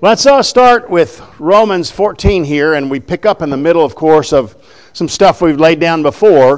Let's start with Romans 14 here, and we pick up in the middle, of course, of some stuff we've laid down before.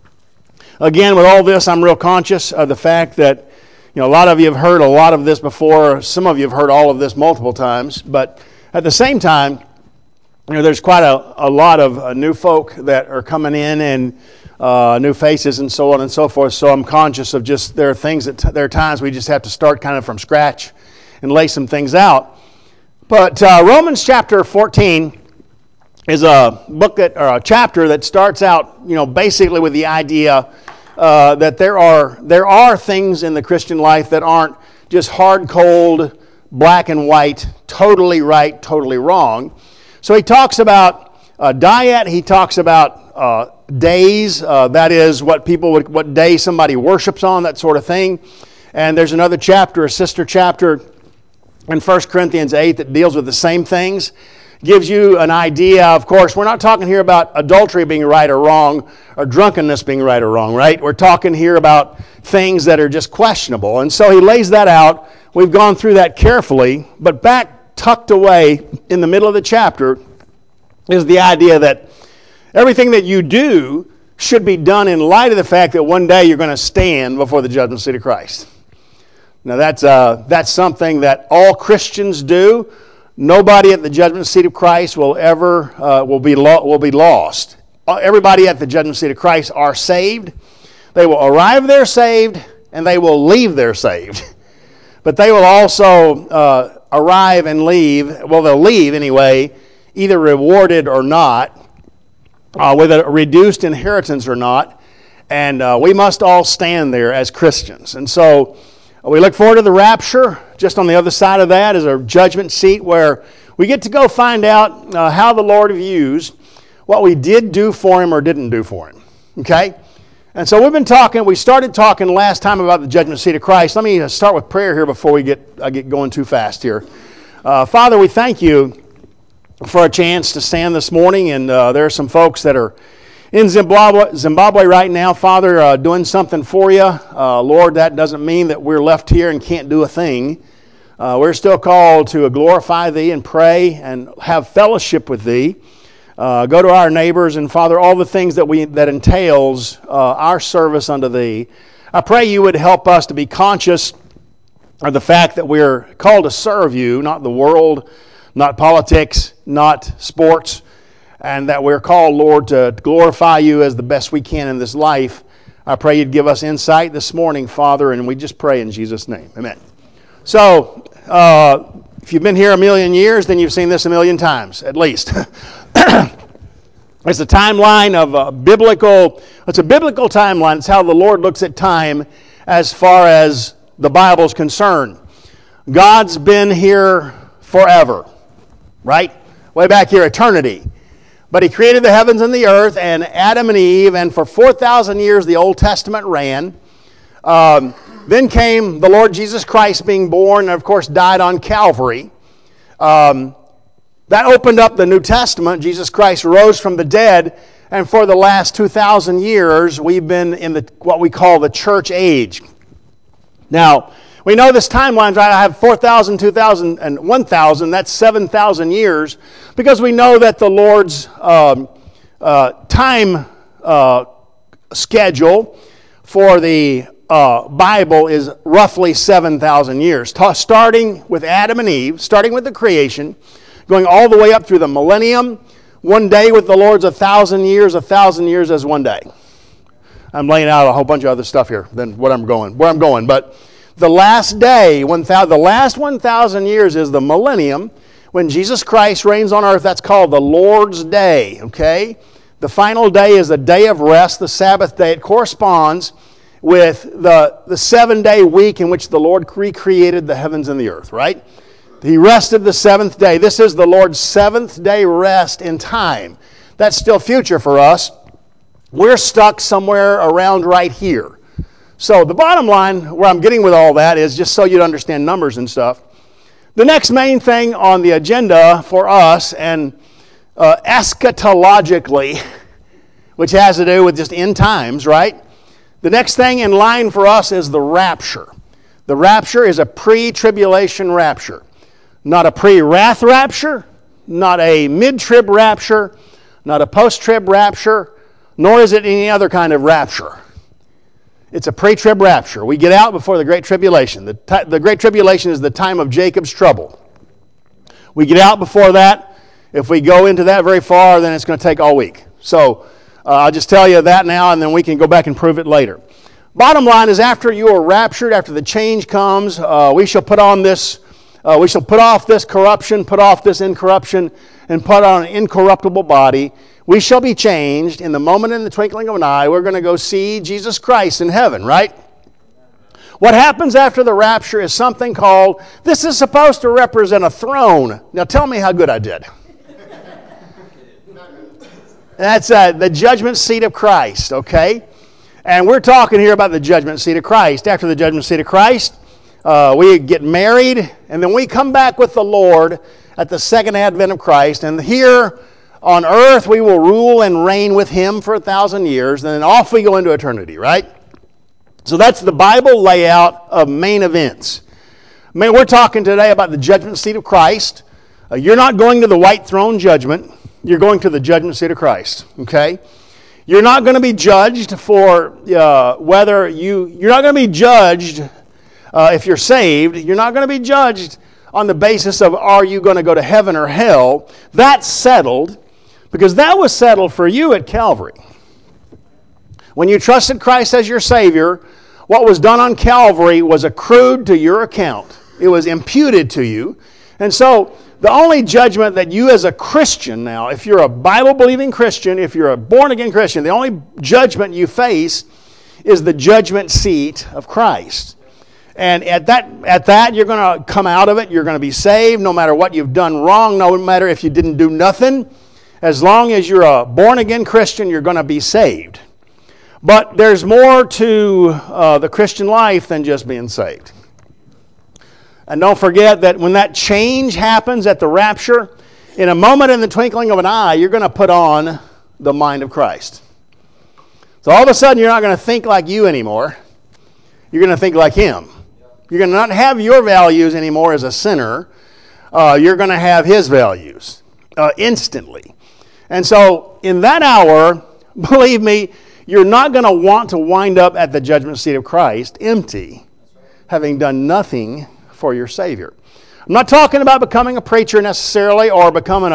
Again, with all this, I'm real conscious of the fact that, a lot of you have heard a lot of this before. Some of you have heard all of this multiple times. But at the same time, there's quite a lot of new folk that are coming in and new faces and so on and so forth. So I'm conscious of just there are times we just have to start kind of from scratch and lay some things out. But Romans chapter 14 is a book or a chapter that starts out, basically with the idea that there are things in the Christian life that aren't just hard, cold, black and white, totally right, totally wrong. So he talks about diet. He talks about days. That is what day somebody worships on, that sort of thing. And there's another chapter, a sister chapter in 1 Corinthians 8 that deals with the same things. Gives you an idea. Of course, we're not talking here about adultery being right or wrong, or drunkenness being right or wrong, right? We're talking here about things that are just questionable. And so he lays that out. We've gone through that carefully, but back tucked away in the middle of the chapter is the idea that everything that you do should be done in light of the fact that one day you're going to stand before the judgment seat of Christ. Now that's something that all Christians do. Nobody at the judgment seat of Christ will be lost. Everybody at the judgment seat of Christ are saved. They will arrive there saved, and they will leave there saved. But they will also arrive and leave. Well, they'll leave anyway, either rewarded or not, with a reduced inheritance or not. And we must all stand there as Christians. And so we look forward to the rapture. Just on the other side of that is a judgment seat where we get to go find out how the Lord views what we did do for Him or didn't do for Him. Okay? And so we started talking last time about the judgment seat of Christ. Let me start with prayer here before I get going too fast here. Father, we thank You for a chance to stand this morning, and there are some folks that are in Zimbabwe right now, Father, doing something for You. Lord, that doesn't mean that we're left here and can't do a thing. We're still called to glorify Thee and pray and have fellowship with Thee. Go to our neighbors and, Father, all the things that entails our service unto Thee. I pray You would help us to be conscious of the fact that we're called to serve You, not the world, not politics, not sports, and that we're called, Lord, to glorify You as the best we can in this life. I pray You'd give us insight this morning, Father, and we just pray in Jesus' name. Amen. So, if you've been here a million years, then you've seen this a million times, at least. It's a timeline of it's a biblical timeline. It's how the Lord looks at time as far as the Bible's concerned. God's been here forever, right? Way back here, eternity. But He created the heavens and the earth, and Adam and Eve, and for 4,000 years the Old Testament ran. Then came the Lord Jesus Christ being born, and of course died on Calvary. That opened up the New Testament. Jesus Christ rose from the dead, and for the last 2,000 years we've been in what we call the church age. Now, we know this timeline, right? I have 4,000, 2,000, and 1,000. That's 7,000 years, because we know that the Lord's time schedule for the Bible is roughly 7,000 years. Starting with Adam and Eve, starting with the creation, going all the way up through the millennium. One day with the Lord's 1,000 years as one day. I'm laying out a whole bunch of other stuff here than where I'm going. But the last day, the last 1,000 years is the millennium, when Jesus Christ reigns on earth. That's called the Lord's Day, okay? The final day is the day of rest, the Sabbath day. It corresponds with the 7-day week in which the Lord recreated the heavens and the earth, right? He rested the seventh day. This is the Lord's seventh day rest in time. That's still future for us. We're stuck somewhere around right here. So the bottom line, where I'm getting with all that, is just so you'd understand numbers and stuff. The next main thing on the agenda for us, and eschatologically, which has to do with just end times, right? The next thing in line for us is the rapture. The rapture is a pre-tribulation rapture. Not a pre-wrath rapture, not a mid-trib rapture, not a post-trib rapture, nor is it any other kind of rapture. It's a pre-trib rapture. We get out before the Great Tribulation. The Great Tribulation is the time of Jacob's trouble. We get out before that. If we go into that very far, then it's going to take all week. So I'll just tell you that now, and then we can go back and prove it later. Bottom line is, after you are raptured, after the change comes, we shall put on this. We shall put off this corruption, put off this incorruption, and put on an incorruptible body. We shall be changed in the moment, in the twinkling of an eye. We're going to go see Jesus Christ in heaven, right? What happens after the rapture is something called, this is supposed to represent a throne. Now tell me how good I did. That's the judgment seat of Christ, okay? And we're talking here about the judgment seat of Christ. After the judgment seat of Christ, we get married, and then we come back with the Lord at the second advent of Christ. And here on earth, we will rule and reign with Him for 1,000 years. And then off we go into eternity, right? So that's the Bible layout of main events. We're talking today about the judgment seat of Christ. You're not going to the white throne judgment. You're going to the judgment seat of Christ, okay? You're not going to be judged for whether you're not going to be judged if you're saved. You're not going to be judged on the basis of are you going to go to heaven or hell. That's settled because that was settled for you at Calvary. When you trusted Christ as your Savior, what was done on Calvary was accrued to your account. It was imputed to you. And so the only judgment that you as a Christian now, if you're a Bible-believing Christian, if you're a born-again Christian, the only judgment you face is the judgment seat of Christ. And at that, you're going to come out of it. You're going to be saved no matter what you've done wrong, no matter if you didn't do nothing. As long as you're a born-again Christian, you're going to be saved. But there's more to the Christian life than just being saved. And don't forget that when that change happens at the rapture, in a moment, in the twinkling of an eye, you're going to put on the mind of Christ. So all of a sudden, you're not going to think like you anymore. You're going to think like Him. You're going to not have your values anymore as a sinner. You're going to have His values instantly. And so in that hour, believe me, you're not going to want to wind up at the judgment seat of Christ empty, having done nothing for your Savior. I'm not talking about becoming a preacher necessarily or becoming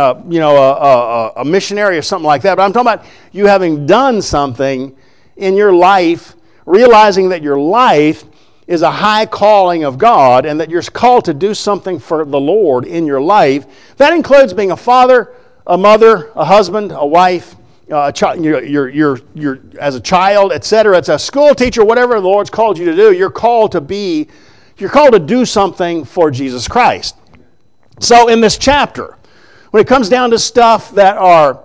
a missionary or something like that, but I'm talking about you having done something in your life, realizing that your life is a high calling of God and that you're called to do something for the Lord in your life. That includes being a father, a mother, a husband, a wife, you're as a child, etc. It's a school teacher, whatever the Lord's called you to do. You're called to do something for Jesus Christ. So in this chapter, when it comes down to stuff that are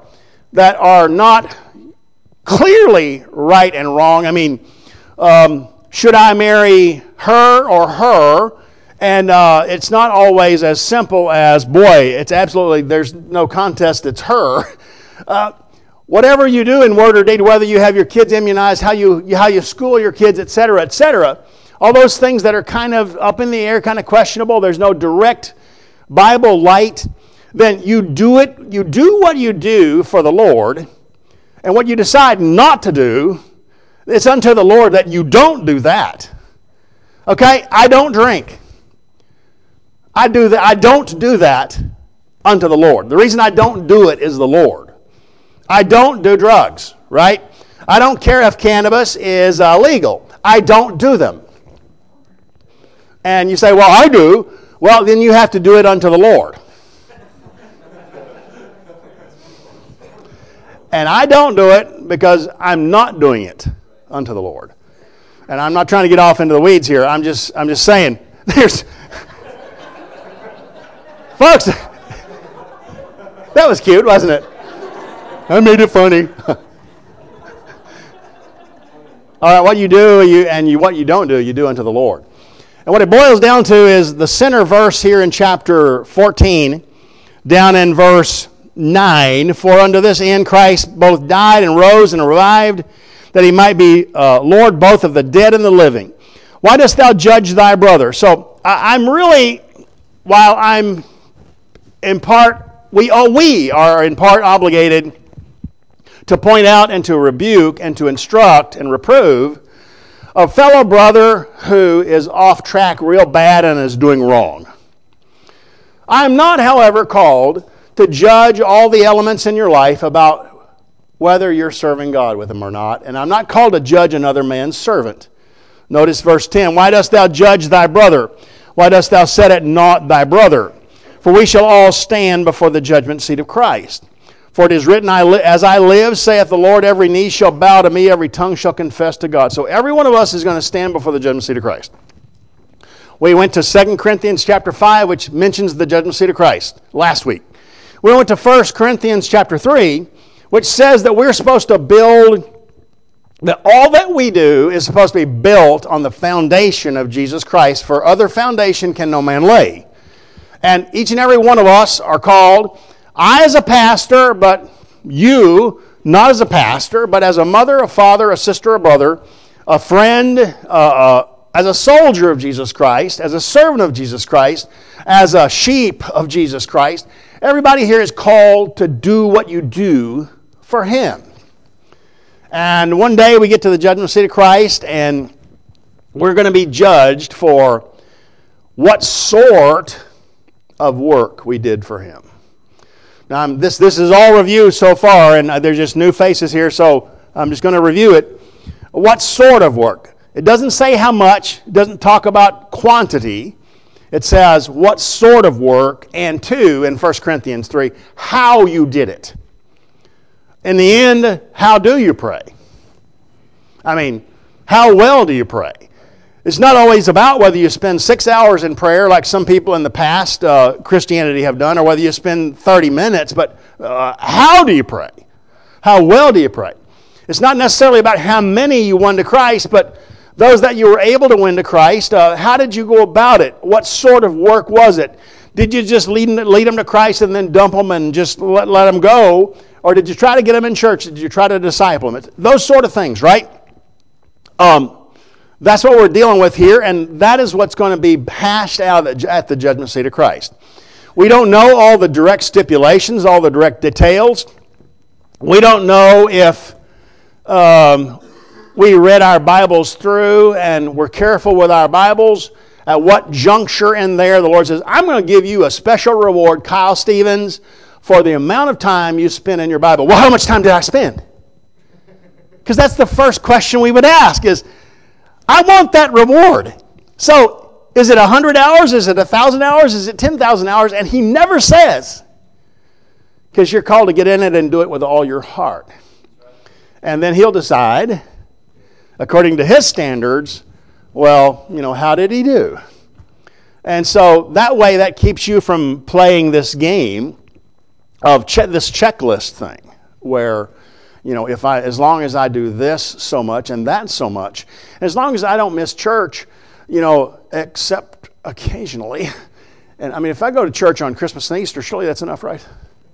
not clearly right and wrong, I mean, should I marry her or her? And it's not always as simple as, boy, it's absolutely, there's no contest, it's her. Whatever you do in word or deed, whether you have your kids immunized, how you school your kids, etc., all those things that are kind of up in the air, kind of questionable, there's no direct Bible light, then you do what you do for the Lord, and what you decide not to do, it's unto the Lord that you don't do that. Okay? I don't drink. I don't do that unto the Lord. The reason I don't do it is the Lord. I don't do drugs, right? I don't care if cannabis is legal. I don't do them. And you say, well, I do. Well, then you have to do it unto the Lord. And I don't do it because I'm not doing it unto the Lord. And I'm not trying to get off into the weeds here. I'm just saying, there's... Folks, that was cute, wasn't it? I made it funny. All right, what you do what you don't do, you do unto the Lord. And what it boils down to is the center verse here in chapter 14, down in verse 9, for unto this end Christ both died and rose and revived, that He might be Lord both of the dead and the living. Why dost thou judge thy brother? So I'm really, while I'm in part, we are in part obligated to point out and to rebuke and to instruct and reprove a fellow brother who is off track real bad and is doing wrong. I am not, however, called to judge all the elements in your life about whether you're serving God with them or not, and I'm not called to judge another man's servant. Notice verse 10, why dost thou judge thy brother? Why dost thou set at naught thy brother? For we shall all stand before the judgment seat of Christ. For it is written, as I live, saith the Lord, every knee shall bow to me, every tongue shall confess to God. So every one of us is going to stand before the judgment seat of Christ. We went to 2 Corinthians chapter 5, which mentions the judgment seat of Christ last week. We went to 1 Corinthians chapter 3, which says that we're supposed to build, that all that we do is supposed to be built on the foundation of Jesus Christ, for other foundation can no man lay. And each and every one of us are called, I as a pastor, but you, not as a pastor, but as a mother, a father, a sister, a brother, a friend, as a soldier of Jesus Christ, as a servant of Jesus Christ, as a sheep of Jesus Christ. Everybody here is called to do what you do for Him. And one day we get to the judgment seat of Christ, and we're going to be judged for what sort of work we did for Him. Now, this is all review so far, and there's just new faces here, so I'm just going to review it. What sort of work? It doesn't say how much. It doesn't talk about quantity. It says what sort of work, and two, in 1 Corinthians 3, how you did it. In the end, how do you pray? I mean, how well do you pray? It's not always about whether you spend 6 hours in prayer like some people in the past Christianity have done, or whether you spend 30 minutes, but how do you pray? How well do you pray? It's not necessarily about how many you won to Christ, but those that you were able to win to Christ, how did you go about it? What sort of work was it? Did you just lead them to Christ and then dump them and just let them go? Or did you try to get them in church? Did you try to disciple them? Those sort of things, right? That's what we're dealing with here, and that is what's going to be hashed out at the judgment seat of Christ. We don't know all the direct stipulations, all the direct details. We don't know if we read our Bibles through and we're careful with our Bibles. At what juncture in there the Lord says, I'm going to give you a special reward, Kyle Stevens, for the amount of time you spent in your Bible. Well, how much time did I spend? Because that's the first question we would ask is, I want that reward. So, is it 100 hours? Is it 1,000 hours? Is it 10,000 hours? And He never says. Because you're called to get in it and do it with all your heart. And then He'll decide, according to His standards, well, how did he do? And so that way that keeps you from playing this game of this checklist thing where, as long as I do this so much and that so much, as long as I don't miss church, except occasionally. And I mean, if I go to church on Christmas and Easter, surely that's enough, right?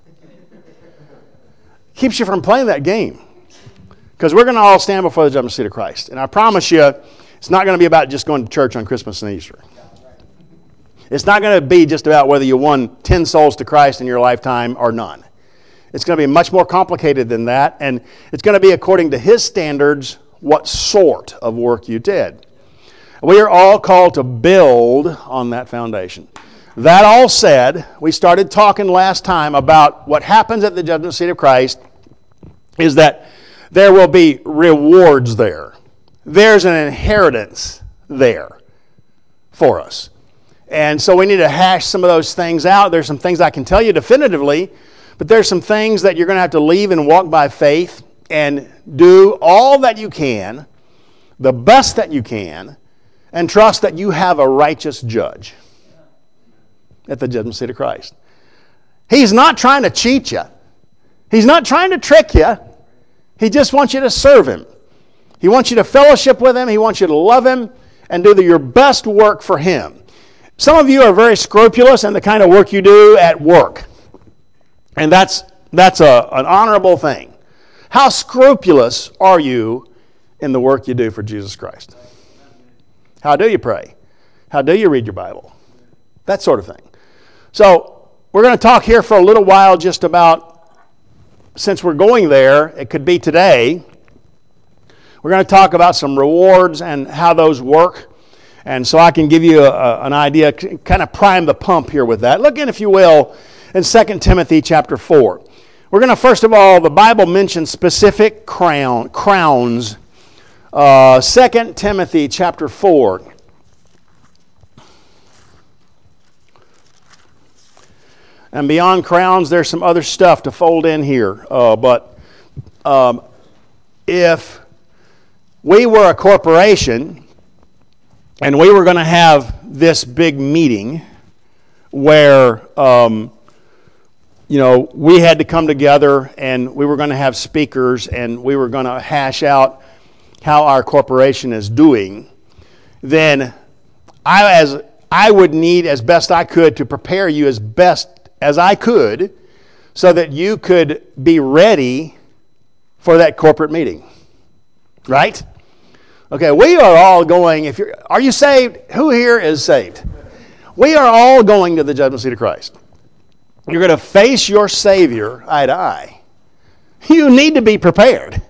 Keeps you from playing that game. Because we're going to all stand before the judgment seat of Christ. And I promise you, it's not going to be about just going to church on Christmas and Easter. It's not going to be just about whether you won 10 souls to Christ in your lifetime or none. It's going to be much more complicated than that. And it's going to be according to His standards what sort of work you did. We are all called to build on that foundation. That all said, we started talking last time about what happens at the judgment seat of Christ is that there will be rewards there. There's an inheritance there for us. And so we need to hash some of those things out. There's some things I can tell you definitively, but there's some things that you're going to have to leave and walk by faith and do all that you can, the best that you can, and trust that you have a righteous judge at the judgment seat of Christ. He's not trying to cheat you. He's not trying to trick you. He just wants you to serve Him. He wants you to fellowship with Him. He wants you to love Him and do your best work for Him. Some of you are very scrupulous in the kind of work you do at work. And that's an honorable thing. How scrupulous are you in the work you do for Jesus Christ? How do you pray? How do you read your Bible? That sort of thing. So we're going to talk here for a little while just about, since we're going there, it could be today, we're going to talk about some rewards and how those work. And so I can give you an idea, kind of prime the pump here with that. Look in, if you will, in 2 Timothy chapter 4. We're going to, first of all, the Bible mentions specific crowns. 2 Timothy chapter 4. And beyond crowns, there's some other stuff to fold in here. But if we were a corporation and we were going to have this big meeting where, we had to come together and we were going to have speakers and we were going to hash out how our corporation is doing, then I would need as best I could to prepare you as best as I could so that you could be ready for that corporate meeting. Right? Okay, we are all going, are you saved? Who here is saved? We are all going to the judgment seat of Christ. You're going to face your Savior eye to eye. You need to be prepared.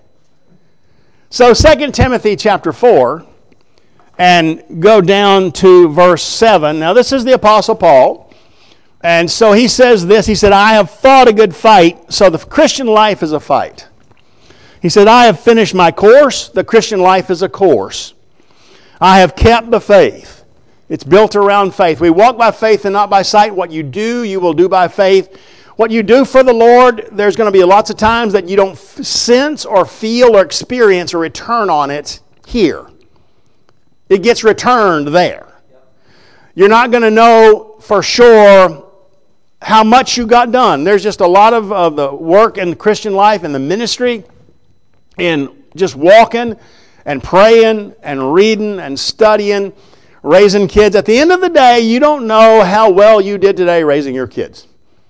So 2 Timothy chapter 4, and go down to verse 7. Now this is the Apostle Paul. And so he says this, he said, I have fought a good fight. So the Christian life is a fight. He said, I have finished my course. The Christian life is a course. I have kept the faith. It's built around faith. We walk by faith and not by sight. What you do, you will do by faith. What you do for the Lord, there's going to be lots of times that you don't sense or feel or experience a return on it here. It gets returned there. You're not going to know for sure how much you got done. There's just a lot of the work in the Christian life and the ministry in just walking and praying and reading and studying, raising kids. At the end of the day, you don't know how well you did today raising your kids.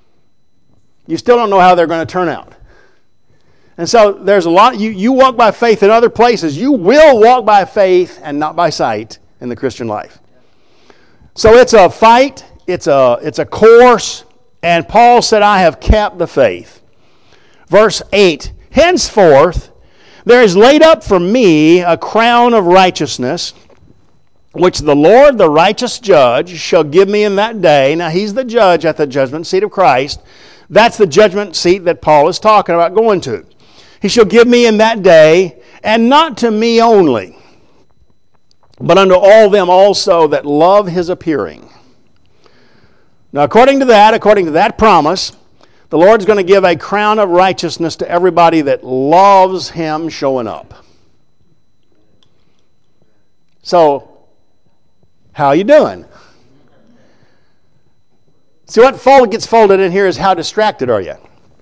You still don't know how they're going to turn out. And so there's a lot, you walk by faith in other places. You will walk by faith and not by sight in the Christian life. So it's a fight, it's a course, and Paul said, I have kept the faith. Verse 8, henceforth there is laid up for me a crown of righteousness, which the Lord, the righteous judge, shall give me in that day. Now he's the judge at the judgment seat of Christ. That's the judgment seat that Paul is talking about going to. He shall give me in that day, and not to me only, but unto all them also that love his appearing. Now according to that promise, the Lord's going to give a crown of righteousness to everybody that loves him showing up. So, how are you doing? See, what gets folded in here is how distracted are you?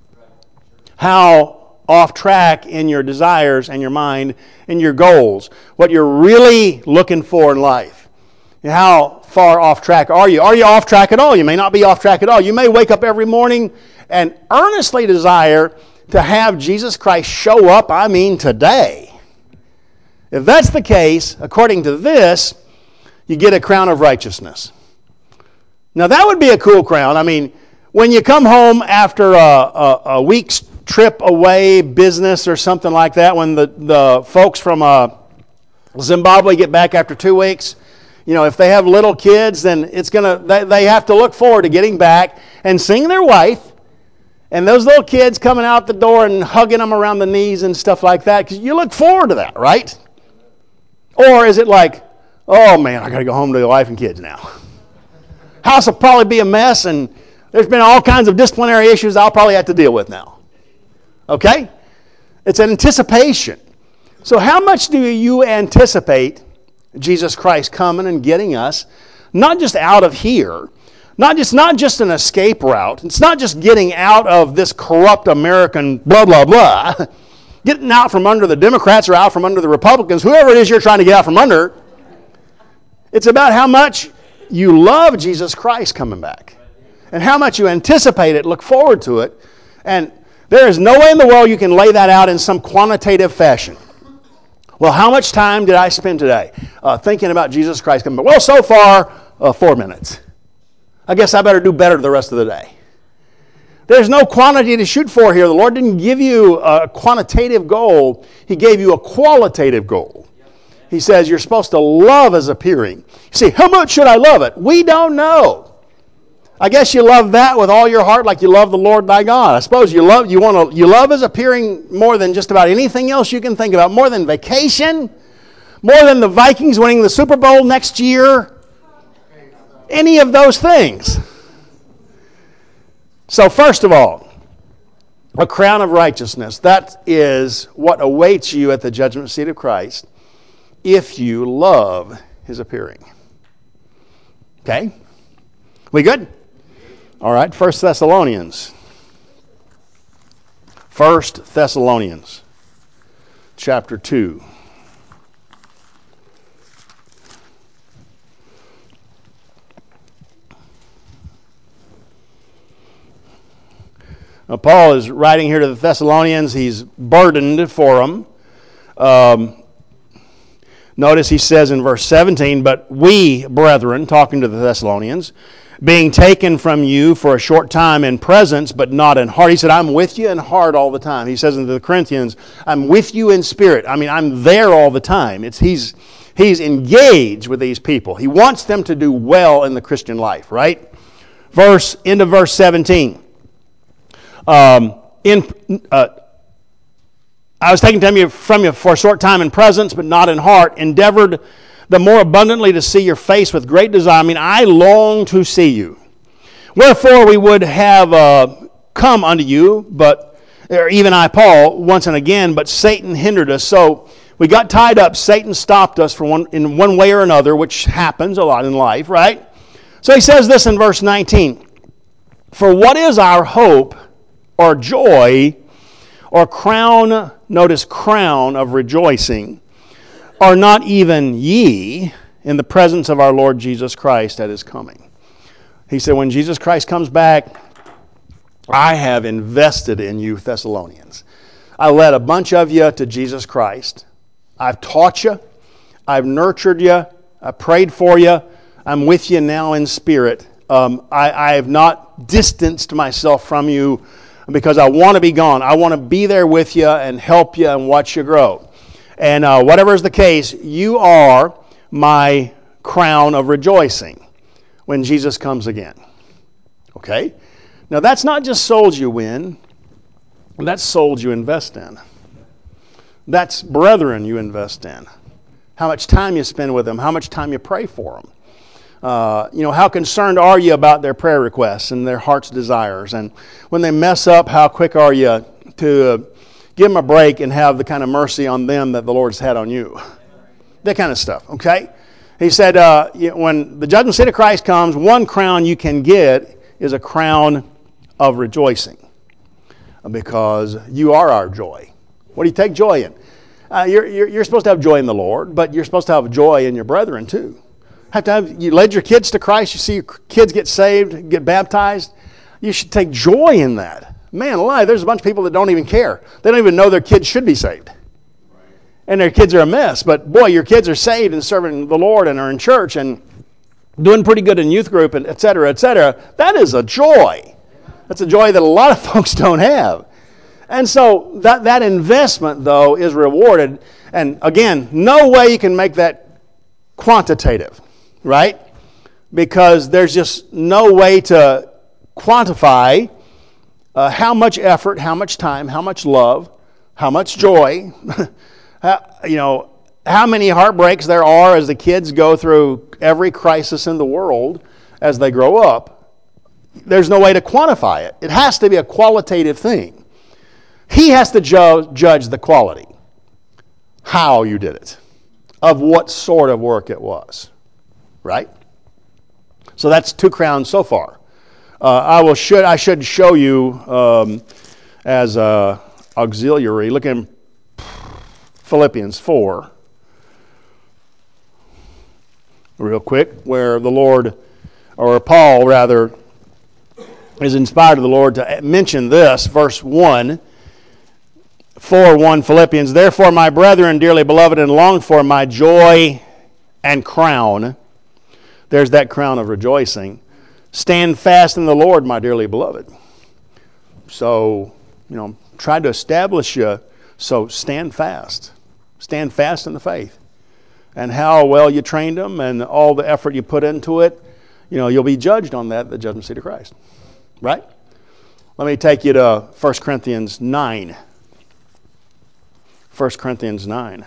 How off track in your desires and your mind and your goals, what you're really looking for in life. How far off track are you? Are you off track at all? You may not be off track at all. You may wake up every morning and earnestly desire to have Jesus Christ show up, today. If that's the case, according to this, you get a crown of righteousness. Now that would be a cool crown. When you come home after a week's trip away, business or something like that, when the folks from Zimbabwe get back after 2 weeks, if they have little kids, then they have to look forward to getting back and seeing their wife and those little kids coming out the door and hugging them around the knees and stuff like that, because you look forward to that, right? Or is it like, oh man, I got to go home to the wife and kids now. House will probably be a mess, and there's been all kinds of disciplinary issues I'll probably have to deal with now. Okay? It's an anticipation. So how much do you anticipate Jesus Christ coming and getting us, not just out of here, not just an escape route. It's not just getting out of this corrupt American blah, blah, blah. Getting out from under the Democrats or out from under the Republicans, whoever it is you're trying to get out from under. It's about how much you love Jesus Christ coming back and how much you anticipate it, look forward to it. And there is no way in the world you can lay that out in some quantitative fashion. Well, how much time did I spend today thinking about Jesus Christ coming back? Well, so far, 4 minutes. I guess I better do better the rest of the day. There's no quantity to shoot for here. The Lord didn't give you a quantitative goal. He gave you a qualitative goal. He says you're supposed to love as appearing. You see, how much should I love it? We don't know. I guess you love that with all your heart like you love the Lord thy God. I suppose you love as appearing more than just about anything else you can think about, more than vacation, more than the Vikings winning the Super Bowl next year, any of those things. So first of all, a crown of righteousness. That is what awaits you at the judgment seat of Christ if you love his appearing. Okay? We good? All right, 1 Thessalonians. 1 Thessalonians chapter 2. Now, Paul is writing here to the Thessalonians. He's burdened for them. Notice he says in verse 17, "But we, brethren," talking to the Thessalonians, "being taken from you for a short time in presence, but not in heart." He said, I'm with you in heart all the time. He says to the Corinthians, I'm with you in spirit. I mean, I'm there all the time. He's engaged with these people. He wants them to do well in the Christian life, right? End of verse 17. I was taken from you for a short time in presence, but not in heart, endeavored the more abundantly to see your face with great desire. I mean, I long to see you. Wherefore we would have come unto you, or even I, Paul, once and again, but Satan hindered us. So we got tied up. Satan stopped us in one way or another, which happens a lot in life, right? So he says this in verse 19. "For what is our hope or joy or crown," notice crown of rejoicing, "are not even ye in the presence of our Lord Jesus Christ at his coming?" He said, when Jesus Christ comes back, I have invested in you, Thessalonians. I led a bunch of you to Jesus Christ. I've taught you. I've nurtured you. I prayed for you. I'm with you now in spirit. I have not distanced myself from you because I want to be gone. I want to be there with you and help you and watch you grow. And whatever is the case, you are my crown of rejoicing when Jesus comes again. Okay? Now that's not just souls you win. That's souls you invest in. That's brethren you invest in. How much time you spend with them. How much time you pray for them. How concerned are you about their prayer requests and their heart's desires? And when they mess up, how quick are you to give them a break and have the kind of mercy on them that the Lord's had on you? That kind of stuff, okay? He said, when the judgment seat of Christ comes, one crown you can get is a crown of rejoicing because you are our joy. What do you take joy in? You're supposed to have joy in the Lord, but you're supposed to have joy in your brethren too. You led your kids to Christ. You see your kids get saved, get baptized. You should take joy in that. Man alive, there's a bunch of people that don't even care. They don't even know their kids should be saved. And their kids are a mess. But boy, your kids are saved and serving the Lord and are in church and doing pretty good in youth group and et cetera, et cetera. That is a joy. That's a joy that a lot of folks don't have. And so that investment, though, is rewarded. And again, no way you can make that quantitative. Right? Because there's just no way to quantify how much effort, how much time, how much love, how much joy, how many heartbreaks there are as the kids go through every crisis in the world as they grow up. There's no way to quantify it. It has to be a qualitative thing. He has to judge the quality, how you did it, of what sort of work it was. Right? So that's 2 crowns so far. I should show you as auxiliary. Look in Philippians 4 real quick, where the Lord, or Paul rather, is inspired of the Lord to mention this, verse 1, 4:1 Philippians, "Therefore, my brethren, dearly beloved and longed for, my joy and crown," there's that crown of rejoicing, "stand fast in the Lord, my dearly beloved. So, tried to establish you. So stand fast. Stand fast in the faith. And how well you trained them and all the effort you put into it, you'll be judged on that at the judgment seat of Christ. Right? Let me take you to 1 Corinthians 9. 1 Corinthians 9.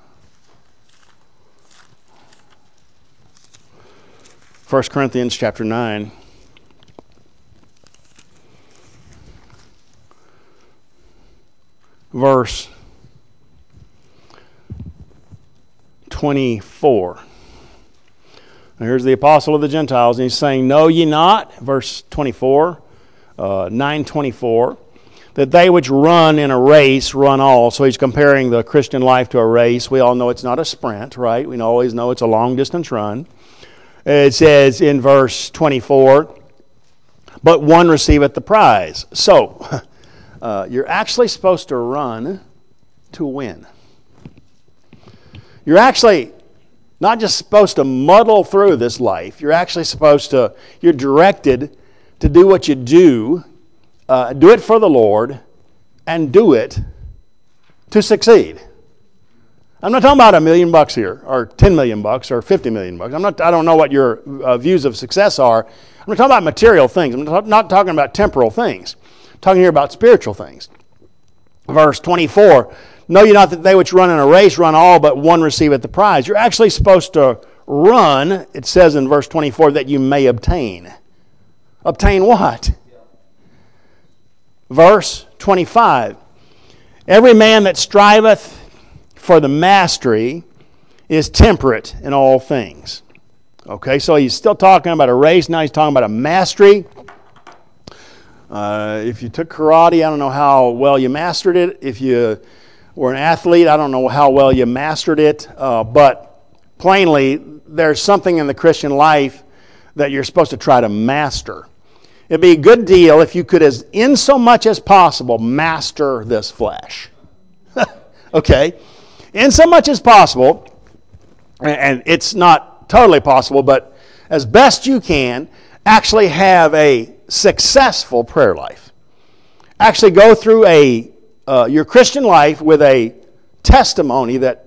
First Corinthians chapter 9. Verse 24. And here's the apostle of the Gentiles, and he's saying, "Know ye not," verse 24, 9:24, "that they which run in a race run all." So he's comparing the Christian life to a race. We all know it's not a sprint, right? We always know it's a long-distance run. It says in verse 24, "But one receiveth the prize." So, you're actually supposed to run to win. You're actually not just supposed to muddle through this life. You're actually you're directed to do what you do it for the Lord, and do it to succeed. I'm not talking about $1 million here, or $10 million, or $50 million. I don't know what your views of success are. I'm not talking about material things. I'm not talking about temporal things. I'm talking here about spiritual things. Verse 24, "Know ye not that they which run in a race run all, but one receiveth the prize?" You're actually supposed to run, it says in verse 24, that you may obtain. Obtain what? Verse 25, "Every man that striveth for the mastery is temperate in all things." Okay, so he's still talking about a race. Now he's talking about a mastery. If you took karate, I don't know how well you mastered it. If you were an athlete, I don't know how well you mastered it. But plainly, there's something in the Christian life that you're supposed to try to master. It'd be a good deal if you could, as in so much as possible, master this flesh. Okay? In so much as possible, and it's not totally possible, but as best you can, actually have a successful prayer life. Actually go through your Christian life with a testimony that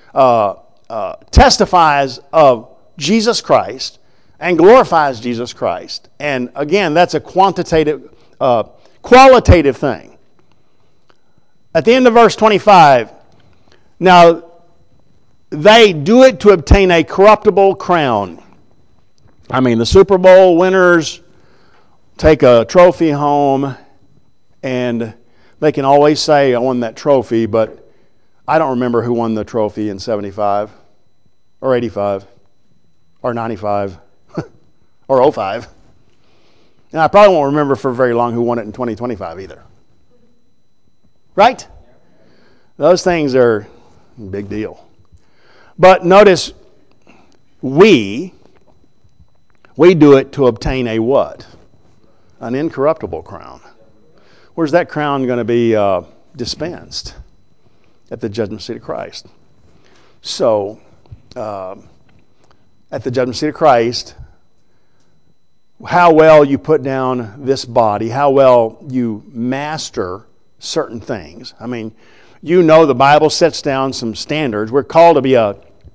testifies of Jesus Christ and glorifies Jesus Christ. And again, that's a qualitative thing. At the end of verse 25, "Now they do it to obtain a corruptible crown." I mean, the Super Bowl winners take a trophy home, and they can always say, "I won that trophy," but I don't remember who won the trophy in 75 or 85 or 95 or 05. And I probably won't remember for very long who won it in 2025 either. Right? Those things are a big deal. But notice, we do it to obtain a what? An incorruptible crown. Where's that crown going to be dispensed? At the judgment seat of Christ. So, at the judgment seat of Christ, how well you put down this body, how well you master certain things. I mean, the Bible sets down some standards. We're called to be a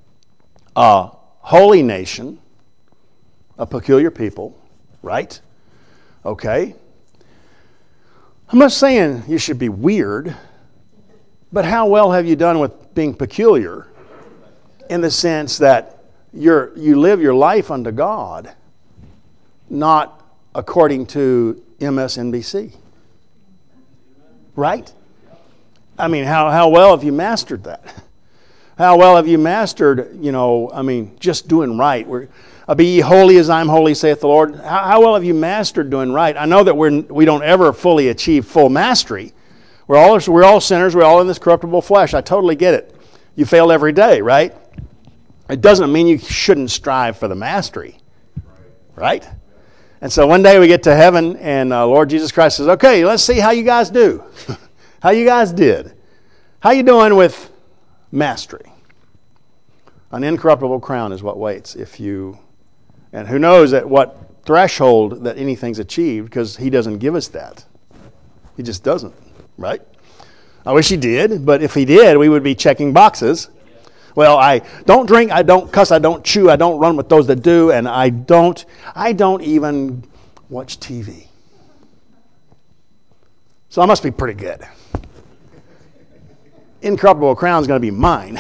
holy nation, a peculiar people, right? Okay. I'm not saying you should be weird, but how well have you done with being peculiar in the sense that you live your life unto God, not according to MSNBC? Right? I mean, how well have you mastered that? How well have you mastered, just doing right? Be ye holy as I'm holy, saith the Lord. How well have you mastered doing right? I know that we don't ever fully achieve full mastery. We're all sinners. We're all in this corruptible flesh. I totally get it. You fail every day, right? It doesn't mean you shouldn't strive for the mastery, right? And so one day we get to heaven, and Lord Jesus Christ says, "Okay, let's see how you guys do. How you guys did. How you doing with mastery?" An incorruptible crown is what waits and who knows at what threshold that anything's achieved, because he doesn't give us that. He just doesn't, right? I wish he did, but if he did, we would be checking boxes. Well, I don't drink, I don't cuss, I don't chew, I don't run with those that do, and I don't even watch TV. So I must be pretty good. Incorruptible crown is going to be mine.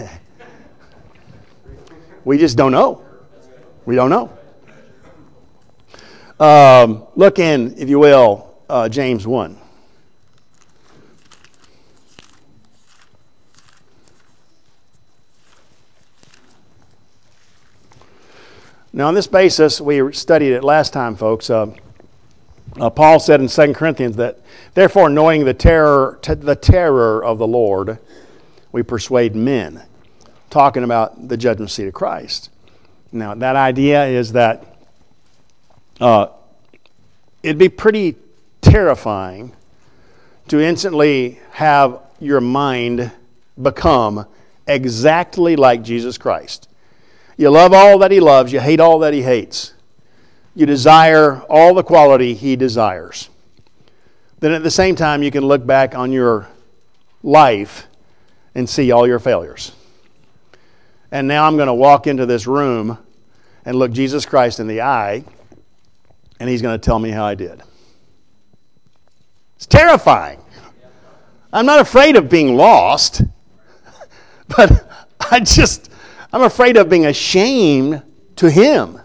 We just don't know. We don't know. Look in, if you will, James 1. Now, on this basis, we studied it last time, folks. Paul said in 2 Corinthians that, therefore, knowing the terror of the Lord, we persuade men, talking about the judgment seat of Christ. Now, that idea is that it'd be pretty terrifying to instantly have your mind become exactly like Jesus Christ. You love all that he loves, you hate all that he hates. You desire all the quality he desires. Then at the same time, you can look back on your life and see all your failures. And now I'm going to walk into this room and look Jesus Christ in the eye, and he's going to tell me how I did. It's terrifying. I'm not afraid of being lost, but I'm afraid of being ashamed to him.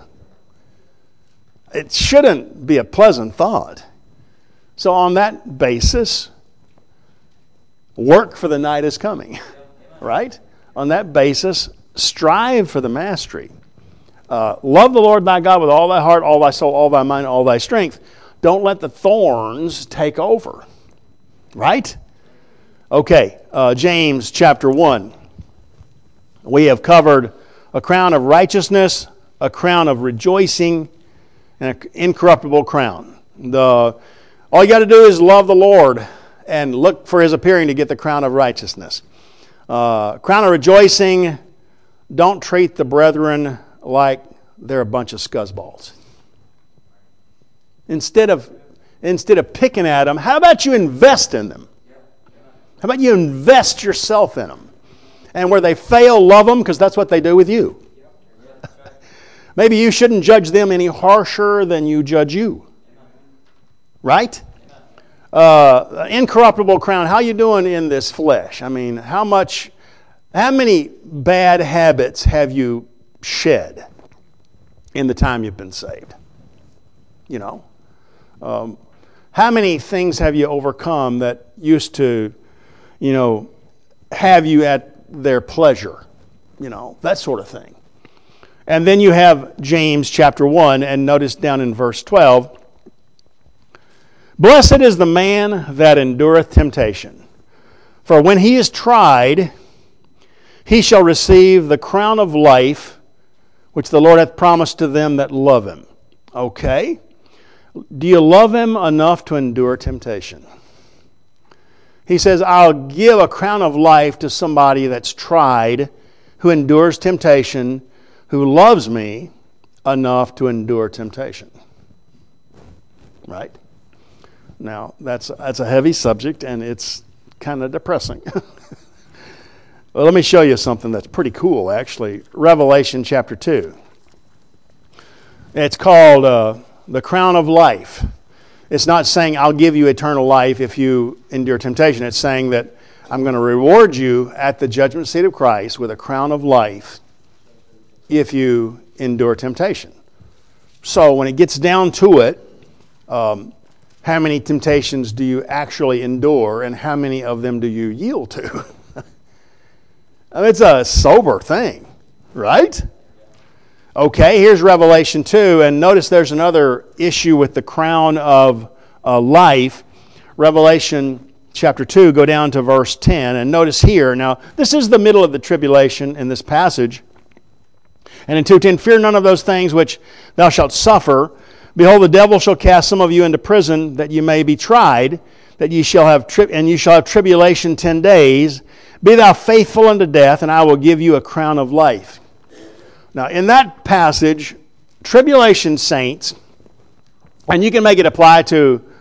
It shouldn't be a pleasant thought. So on that basis, work for the night is coming, right? On that basis, strive for the mastery. Love the Lord thy God with all thy heart, all thy soul, all thy mind, all thy strength. Don't let the thorns take over, right? Okay, James chapter 1. We have covered a crown of righteousness, a crown of rejoicing, and an incorruptible crown. All you got to do is love the Lord and look for his appearing to get the crown of righteousness. Crown of rejoicing, don't treat the brethren like they're a bunch of scuzzballs. Instead of picking at them, how about you invest in them? How about you invest yourself in them? And where they fail, love them, because that's what they do with you. Maybe you shouldn't judge them any harsher than you judge you. Right? Incorruptible crown. How you doing in this flesh? I mean, how many bad habits have you shed in the time you've been saved? You know? How many things have you overcome that used to, have you at their pleasure? That sort of thing. And then you have James chapter 1, and notice down in verse 12, blessed is the man that endureth temptation, for when he is tried, he shall receive the crown of life, which the Lord hath promised to them that love him. Okay? Do you love him enough to endure temptation? He says, I'll give a crown of life to somebody that's tried, who endures temptation, who loves me enough to endure temptation. Right? Now, that's a heavy subject, and it's kind of depressing. Well, let me show you something that's pretty cool, actually. Revelation chapter 2. It's called the crown of life. It's not saying I'll give you eternal life if you endure temptation. It's saying that I'm going to reward you at the judgment seat of Christ with a crown of life if you endure temptation. So when it gets down to it, how many temptations do you actually endure, and how many of them do you yield to? I mean, it's a sober thing, right? Okay, here's Revelation 2, and notice there's another issue with the crown of life. Revelation chapter 2, go down to verse 10, and notice here, now this is the middle of the tribulation in this passage. And in 2:10, fear none of those things which thou shalt suffer. Behold, the devil shall cast some of you into prison, that you may be tried, that ye shall have and you shall have tribulation 10 days. Be thou faithful unto death, and I will give you a crown of life. Now, in that passage, tribulation saints, and you can make it apply to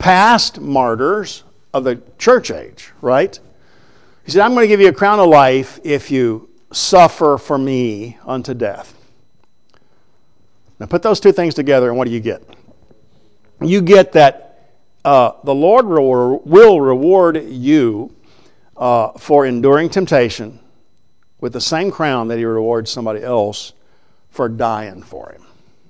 past martyrs of the church age, right? He said, I'm going to give you a crown of life if you suffer for me unto death. Now put those two things together and what do you get? You get that the Lord will reward you for enduring temptation with the same crown that He rewards somebody else for dying for Him.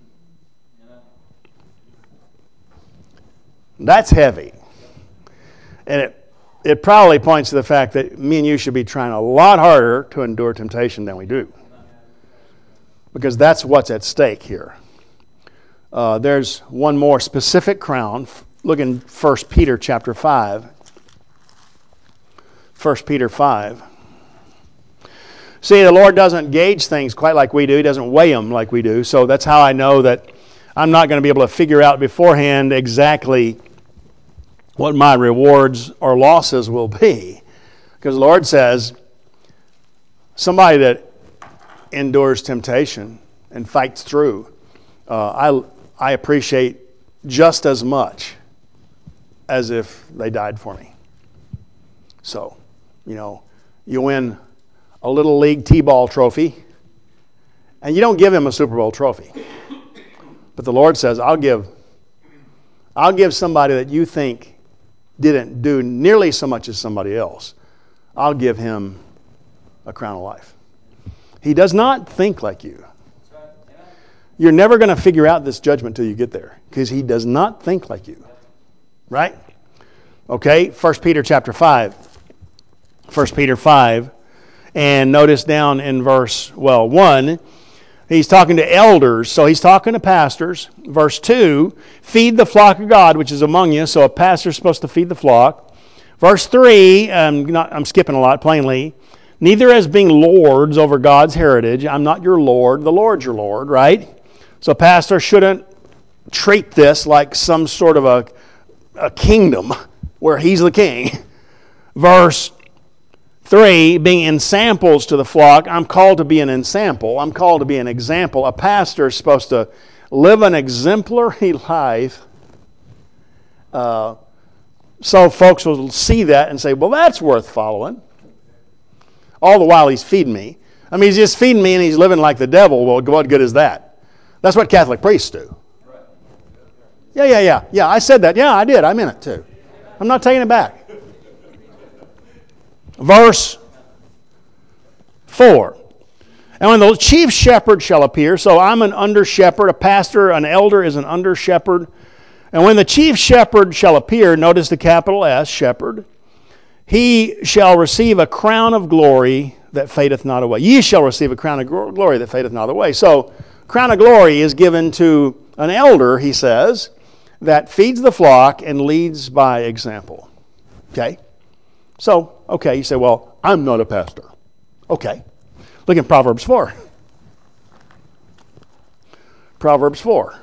That's heavy. And it probably points to the fact that me and you should be trying a lot harder to endure temptation than we do. Because that's what's at stake here. There's one more specific crown. Look in 1 Peter chapter 5. 1 Peter 5. See, the Lord doesn't gauge things quite like we do. He doesn't weigh them like we do. So that's how I know that I'm not going to be able to figure out beforehand exactly what my rewards or losses will be. Because the Lord says, somebody that endures temptation and fights through, I appreciate just as much as if they died for me. So, you win a Little League T-ball trophy, and you don't give him a Super Bowl trophy. But the Lord says, I'll give somebody that you think didn't do nearly so much as somebody else, I'll give him a crown of life. He does not think like you. You're never going to figure out this judgment till you get there, because He does not think like you. Right? Okay, 1 Peter chapter 5. 1 Peter 5. And notice down in verse, 1, he's talking to elders, so he's talking to pastors. Verse 2, feed the flock of God which is among you. So a pastor's supposed to feed the flock. Verse 3, I'm skipping a lot, plainly. Neither as being lords over God's heritage. I'm not your Lord. The Lord's your Lord, right? So a pastor shouldn't treat this like some sort of a kingdom where he's the king. Verse 3, being ensamples to the flock. I'm called to be an ensample. I'm called to be an example. A pastor is supposed to live an exemplary life so folks will see that and say, well, that's worth following. All the while he's feeding me. I mean, he's just feeding me and he's living like the devil. Well, what good is that? That's what Catholic priests do. Yeah. I said that. Yeah, I did. I meant it too. I'm not taking it back. Verse 4. And when the chief shepherd shall appear, so I'm an under shepherd, a pastor, an elder is an under shepherd. And when the chief shepherd shall appear, notice the capital S, shepherd, he shall receive a crown of glory that fadeth not away. Ye shall receive a crown of glory that fadeth not away. So, crown of glory is given to an elder, he says, that feeds the flock and leads by example. Okay? So, you say, well, I'm not a pastor. Okay. Look at Proverbs 4. Proverbs 4.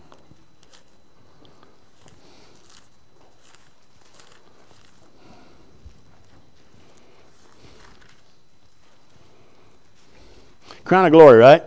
Crown of glory, right?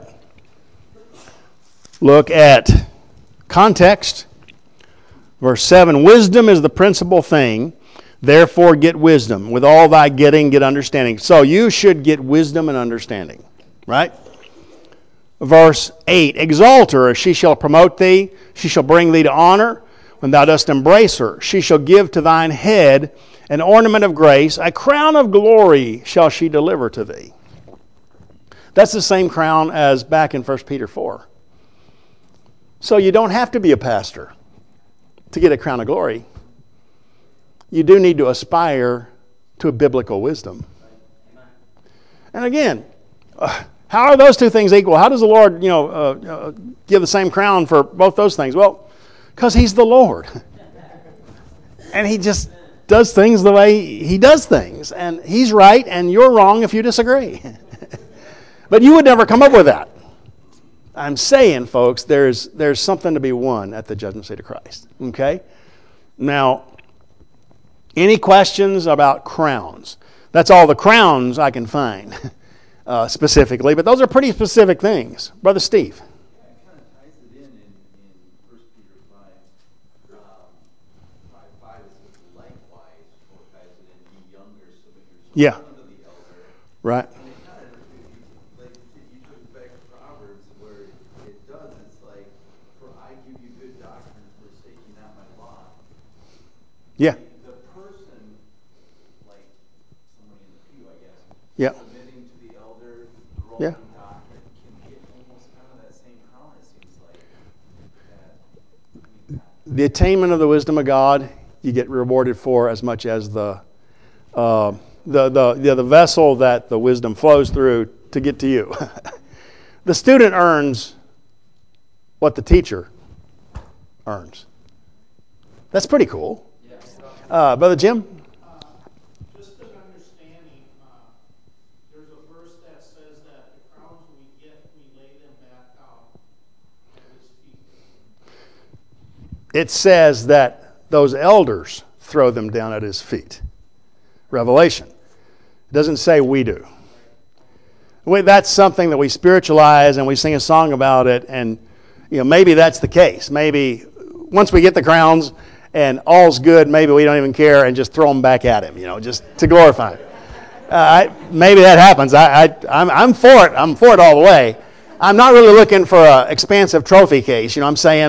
Look at context. Verse 7, wisdom is the principal thing. Therefore get wisdom. With all thy getting, get understanding. So you should get wisdom and understanding. Right? Verse 8, exalt her, she shall promote thee. She shall bring thee to honor. When thou dost embrace her, she shall give to thine head an ornament of grace. A crown of glory shall she deliver to thee. That's the same crown as back in 1 Peter 4. So you don't have to be a pastor to get a crown of glory. You do need to aspire to a biblical wisdom. And again, how are those two things equal? How does the Lord, give the same crown for both those things? Well, because He's the Lord. And He just does things the way He does things. And He's right and you're wrong if you disagree. But you would never come up with that. I'm saying, folks, there's something to be won at the judgment seat of Christ. Okay? Now, any questions about crowns? That's all the crowns I can find specifically, but those are pretty specific things. Brother Steve. It kind of ties it in 1 Peter 5, 5 Yeah. Right. And it kind of, like you took it back to Proverbs where it does. It's like, for I give you good doctrine, forsaking not my law. Yeah. The person, like somebody in the pew, I guess, Yeah. submitting to the elder, growing Yeah. in doctrine, can get almost kind of that same crown, it seems like. The attainment of the wisdom of God, you get rewarded for as much as the vessel that the wisdom flows through to get to you. The student earns what the teacher earns. That's pretty cool. Brother Jim? Just an understanding, there's a verse that says that the crowns we get, we lay them back out at his feet. It says that those elders throw them down at his feet. Revelation. It doesn't say we do. That's something that we spiritualize and we sing a song about it, and maybe that's the case. Maybe once we get the crowns and all's good, maybe we don't even care and just throw them back at him, just to glorify him. Maybe that happens. I'm for it. I'm for it all the way. I'm not really looking for an expansive trophy case. I'm saying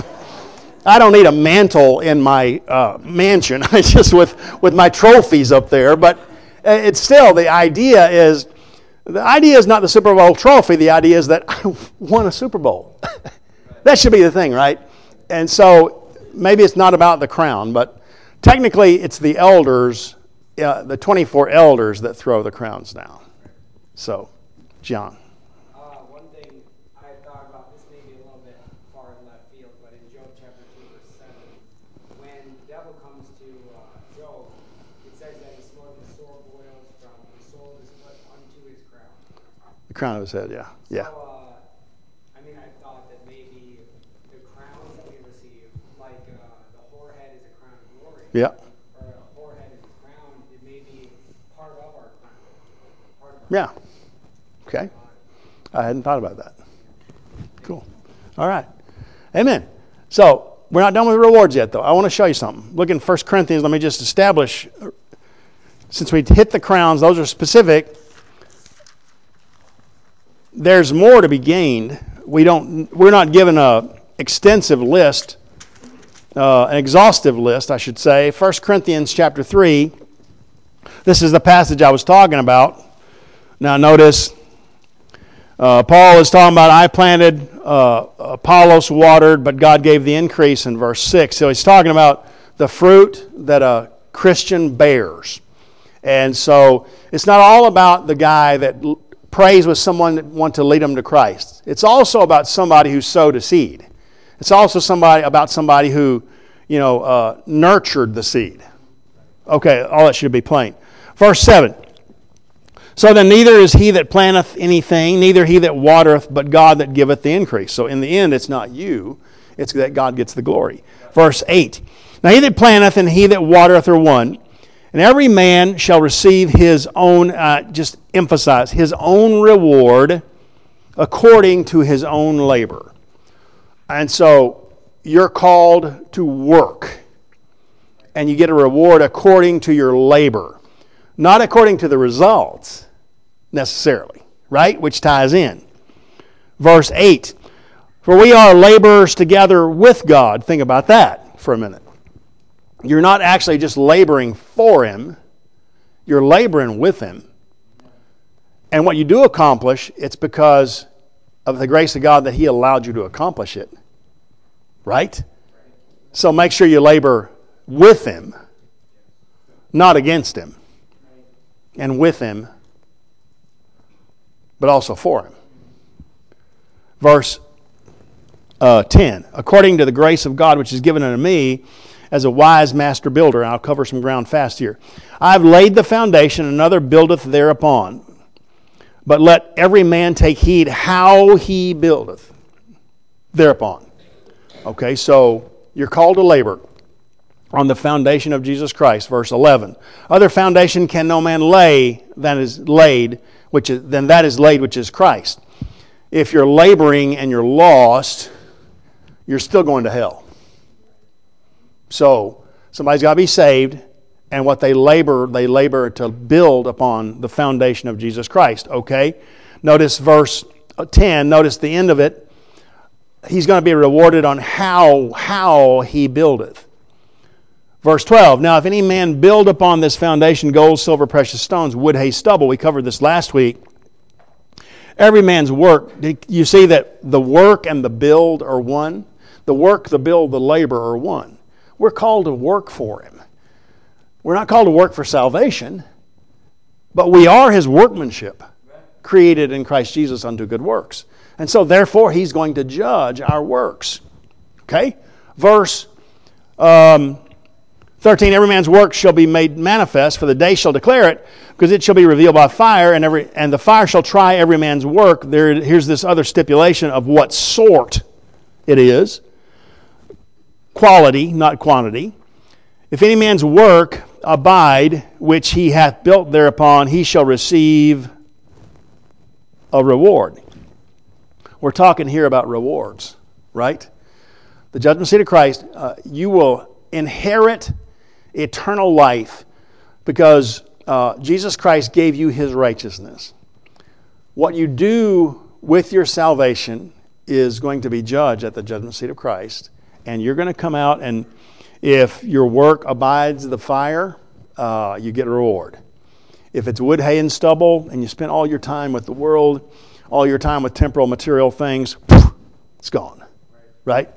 I don't need a mantle in my mansion. Just with my trophies up there. But it's still, the idea is not the Super Bowl trophy. The idea is that I won a Super Bowl. That should be the thing, right? And so maybe it's not about the crown, but technically it's the elders, the 24 elders that throw the crowns down. So, John. One thing I thought about, this may be a little bit far in left field, but in Job chapter 2, verse 7, when the devil comes to Job, it says that he smote with sore boils from the sole of his foot unto his crown. The crown of his head, yeah. Yeah. So, I thought that maybe the crowns that we receive, like the whorehead is a crown of glory, Yeah. or a whorehead is a crown, it may be part of our crown. Yeah. Okay. I hadn't thought about that. Cool. All right. Amen. So, we're not done with the rewards yet, though. I want to show you something. Look in 1 Corinthians. Let me just establish, since we hit the crowns, those are specific. There's more to be gained. We're not given an extensive list, an exhaustive list, I should say. 1 Corinthians chapter 3. This is the passage I was talking about. Now notice, Paul is talking about, I planted, Apollos watered, but God gave the increase in verse 6. So he's talking about the fruit that a Christian bears. And so it's not all about the guy that prays with someone that wants to lead them to Christ. It's also about somebody who sowed a seed. It's also about somebody who, nurtured the seed. Okay, all that should be plain. Verse 7. So then neither is he that planteth anything, neither he that watereth, but God that giveth the increase. So in the end, it's not you, it's that God gets the glory. Verse 8. Now he that planteth and he that watereth are one, and every man shall receive his own, just emphasize, his own reward according to his own labor. And so you're called to work, and you get a reward according to your labor, not according to the results necessarily, right? Which ties in. Verse 8, for we are laborers together with God. Think about that for a minute. You're not actually just laboring for Him. You're laboring with Him. And what you do accomplish, it's because of the grace of God that He allowed you to accomplish it. Right? So make sure you labor with Him, not against Him. And with Him, but also for Him. Verse 10, according to the grace of God which is given unto me as a wise master builder, and I'll cover some ground fast here. I have laid the foundation, another buildeth thereupon. But let every man take heed how he buildeth thereupon. Okay, so you're called to labor on the foundation of Jesus Christ, verse 11. Other foundation can no man lay than is laid, which is Christ. If you're laboring and you're lost, you're still going to hell. So somebody's got to be saved, And what they labor to build upon the foundation of Jesus Christ. Okay? Notice verse 10. Notice the end of it. He's going to be rewarded on how he buildeth. Verse 12. Now, if any man build upon this foundation gold, silver, precious stones, wood, hay, stubble. We covered this last week. Every man's work. You see that the work and the build are one? The work, the build, the labor are one. We're called to work for Him. We're not called to work for salvation, but we are His workmanship, created in Christ Jesus unto good works. And so, therefore, He's going to judge our works. Okay? Verse 13, every man's work shall be made manifest, for the day shall declare it, because it shall be revealed by fire, and the fire shall try every man's work. Here's this other stipulation of what sort it is. Quality, not quantity. If any man's work abide, which he hath built thereupon, he shall receive a reward. We're talking here about rewards, right? The judgment seat of Christ, you will inherit eternal life because Jesus Christ gave you His righteousness. What you do with your salvation is going to be judged at the judgment seat of Christ, and you're going to come out, and if your work abides the fire, you get a reward. If it's wood, hay, and stubble, and you spend all your time with the world, all your time with temporal material things, it's gone, right?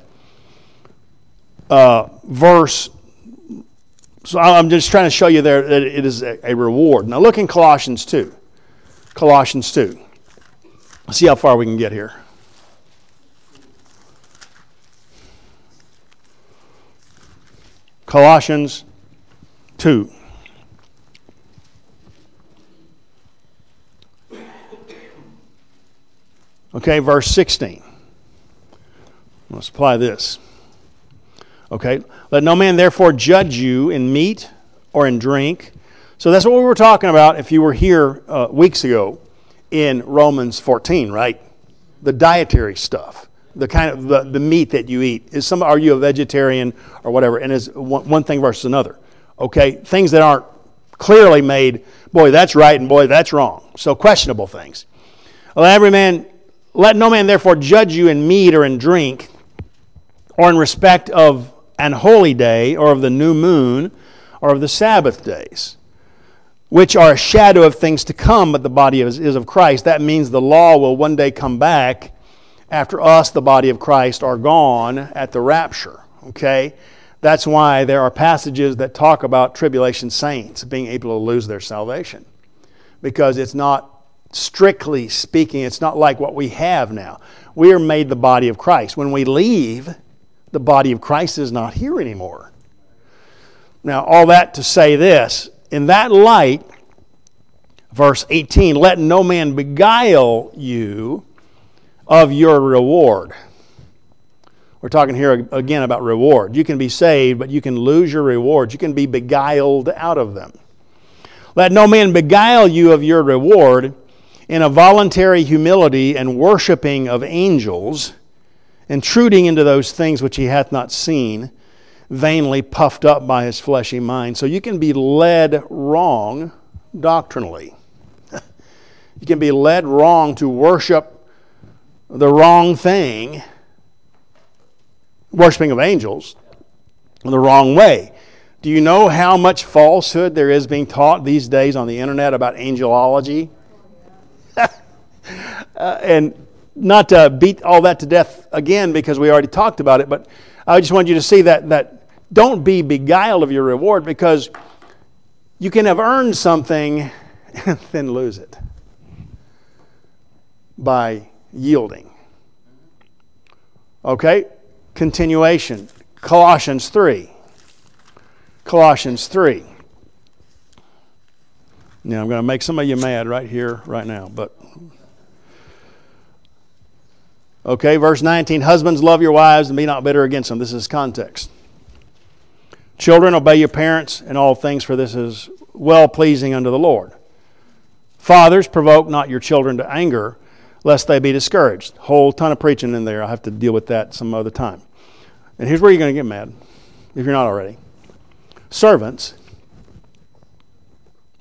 So I'm just trying to show you there that it is a reward. Now look in Colossians 2. Colossians 2. Let's see how far we can get here. Colossians 2. Okay, verse 16. Let's apply this. Okay, let no man therefore judge you in meat or in drink. So that's what we were talking about if you were here weeks ago in Romans 14, right? The dietary stuff, the kind of the meat that you eat. Are you a vegetarian or whatever? And is one thing versus another. Okay, things that aren't clearly made, boy, that's right and boy, that's wrong. So questionable things. Let no man therefore judge you in meat or in drink, or in respect of an holy day, or of the new moon, or of the Sabbath days, which are a shadow of things to come, but the body is of Christ. That means the law will one day come back after us, the body of Christ, are gone at the rapture. Okay? That's why there are passages that talk about tribulation saints being able to lose their salvation. Because it's not, strictly speaking, it's not like what we have now. We are made the body of Christ. When we leave, the body of Christ is not here anymore. Now, all that to say this, in that light, verse 18, let no man beguile you of your reward. We're talking here again about reward. You can be saved, but you can lose your rewards. You can be beguiled out of them. Let no man beguile you of your reward in a voluntary humility and worshiping of angels, intruding into those things which he hath not seen, vainly puffed up by his fleshy mind. So you can be led wrong doctrinally. You can be led wrong to worship the wrong thing, worshiping of angels, the wrong way. Do you know how much falsehood there is being taught these days on the internet about angelology? And not to beat all that to death again because we already talked about it, but I just want you to see that don't be beguiled of your reward, because you can have earned something and then lose it by yielding. Okay, continuation. Colossians 3. Colossians 3. Now, I'm going to make some of you mad right here, right now, but... Okay, verse 19, husbands, love your wives and be not bitter against them. This is context. Children, obey your parents in all things, for this is well-pleasing unto the Lord. Fathers, provoke not your children to anger, lest they be discouraged. Whole ton of preaching in there. I'll have to deal with that some other time. And here's where you're going to get mad, if you're not already. Servants,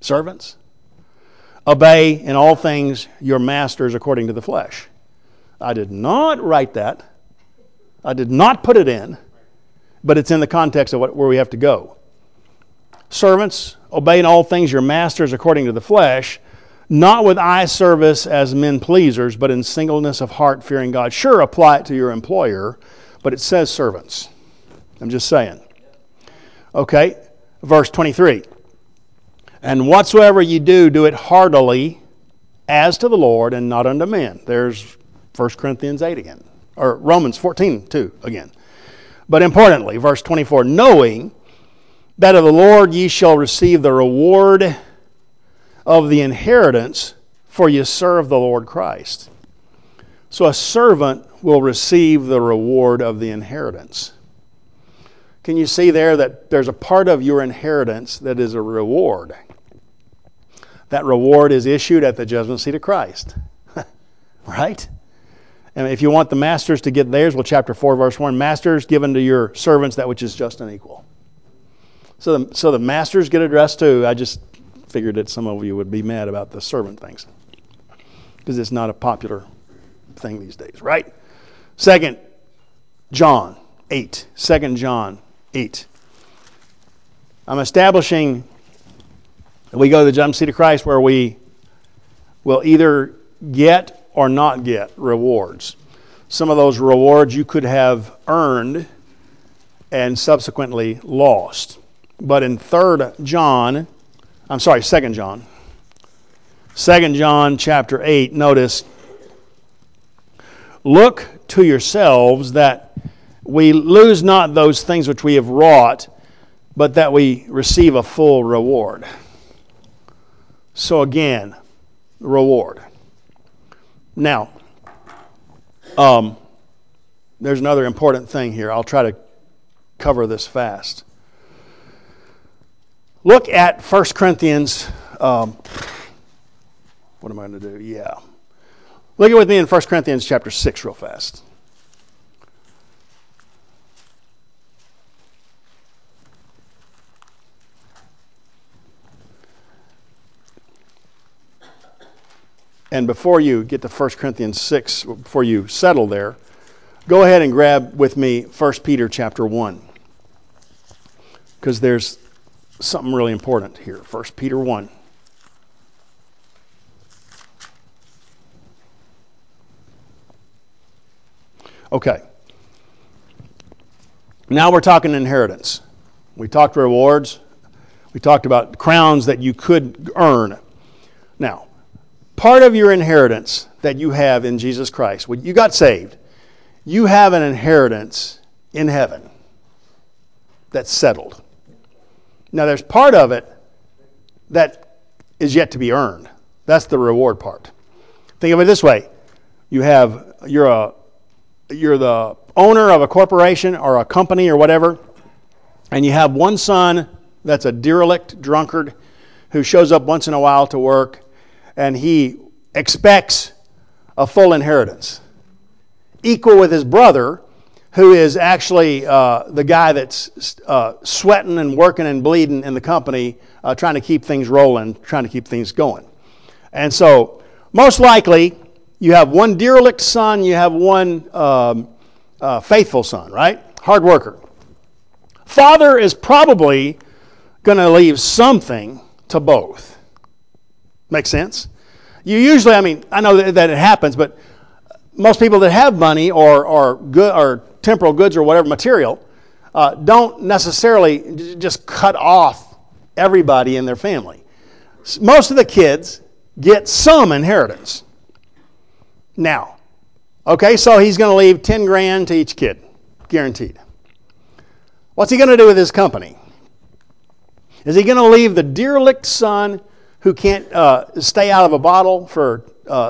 Servants, obey in all things your masters according to the flesh. I did not write that. I did not put it in, but it's in the context of where we have to go. Servants, obey in all things your masters according to the flesh, not with eye service as men pleasers, but in singleness of heart, fearing God. Sure, apply it to your employer, but it says servants. I'm just saying. Okay, verse 23. And whatsoever ye do, do it heartily as to the Lord and not unto men. There's 1 Corinthians 8 again. Or Romans 14:2 again. But importantly, verse 24, knowing that of the Lord ye shall receive the reward of the inheritance, for ye serve the Lord Christ. So a servant will receive the reward of the inheritance. Can you see there that there's a part of your inheritance that is a reward? That reward is issued at the judgment seat of Christ. Right? And if you want the masters to get theirs, well, chapter 4, verse 1, masters, given to your servants that which is just and equal. So the masters get addressed too. I just figured that some of you would be mad about the servant things, because it's not a popular thing these days, right? 2 John 8. 2 John 8. I'm establishing that we go to the judgment seat of Christ where we will either get or not get rewards. Some of those rewards you could have earned and subsequently lost. But in 2 John chapter 8, notice, look to yourselves that we lose not those things which we have wrought, but that we receive a full reward. So again, reward. Now, there's another important thing here. I'll try to cover this fast. Look at 1 Corinthians. What am I going to do? Yeah. Look at with me in 1 Corinthians chapter 6 real fast. And before you get to 1 Corinthians 6, before you settle there, go ahead and grab with me 1 Peter chapter 1. Because there's something really important here. 1 Peter 1. Okay. Now we're talking inheritance. We talked rewards. We talked about crowns that you could earn. Now, part of your inheritance that you have in Jesus Christ, when you got saved, you have an inheritance in heaven that's settled. Now, there's part of it that is yet to be earned. That's the reward part. Think of it this way: you're the owner of a corporation or a company or whatever, and you have one son that's a derelict drunkard who shows up once in a while to work, and he expects a full inheritance, equal with his brother, who is actually the guy that's sweating and working and bleeding in the company, trying to keep things rolling, trying to keep things going. And so, most likely, you have one derelict son, you have one faithful son, right? Hard worker. Father is probably going to leave something to both. Make sense? You usually, I know that it happens, but most people that have money or good or temporal goods or whatever material don't necessarily just cut off everybody in their family. Most of the kids get some inheritance. Now, okay, so he's going to leave 10 grand to each kid, guaranteed. What's he going to do with his company? Is he going to leave the derelict son who can't stay out of a bottle for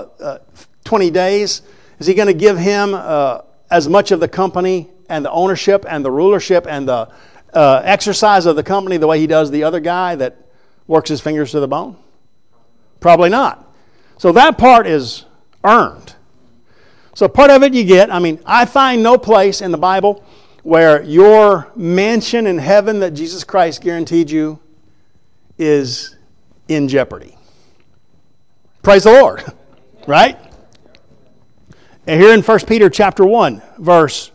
20 days? Is he going to give him as much of the company and the ownership and the rulership and the exercise of the company the way he does the other guy that works his fingers to the bone? Probably not. So that part is earned. So part of it you get. I find no place in the Bible where your mansion in heaven that Jesus Christ guaranteed you is in jeopardy. Praise the Lord. Right? And here in 1 Peter chapter 1, verse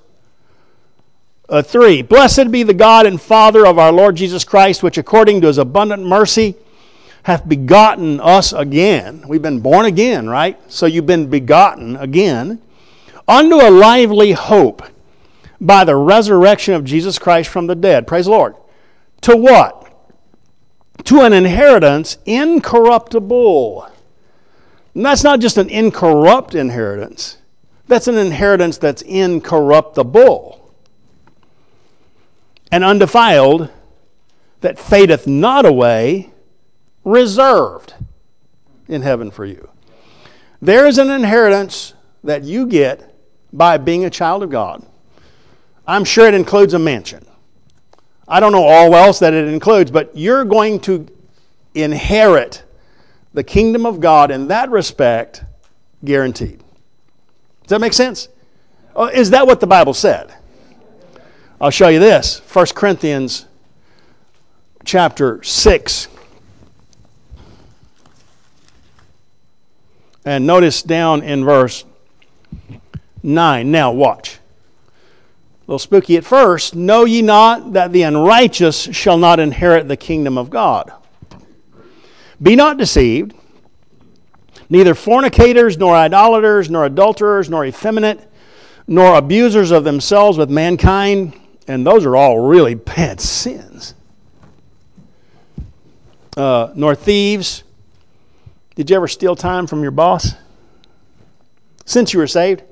3. Blessed be the God and Father of our Lord Jesus Christ, which according to his abundant mercy hath begotten us again. We've been born again, right? So you've been begotten again unto a lively hope by the resurrection of Jesus Christ from the dead. Praise the Lord. To what? To an inheritance incorruptible. And that's not just an incorrupt inheritance. That's an inheritance that's incorruptible and undefiled, that fadeth not away, reserved in heaven for you. There is an inheritance that you get by being a child of God. I'm sure it includes a mansion. I don't know all else that it includes, but you're going to inherit the kingdom of God in that respect, guaranteed. Does that make sense? Is that what the Bible said? I'll show you this. 1 Corinthians chapter 6. And notice down in verse 9. Now watch. A little spooky at first. Know ye not that the unrighteous shall not inherit the kingdom of God? Be not deceived. Neither fornicators, nor idolaters, nor adulterers, nor effeminate, nor abusers of themselves with mankind. And those are all really bad sins. Nor thieves. Did you ever steal time from your boss? Since you were saved?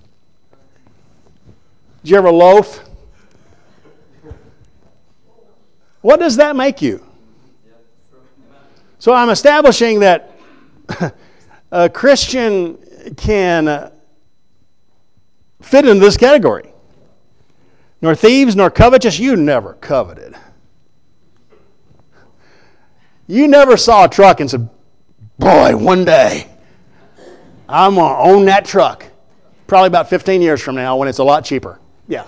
Did you ever loaf? What does that make you? So I'm establishing that a Christian can fit into this category. Nor thieves, nor covetous. You never coveted. You never saw a truck and said, boy, one day I'm going to own that truck. Probably about 15 years from now when it's a lot cheaper. Yeah.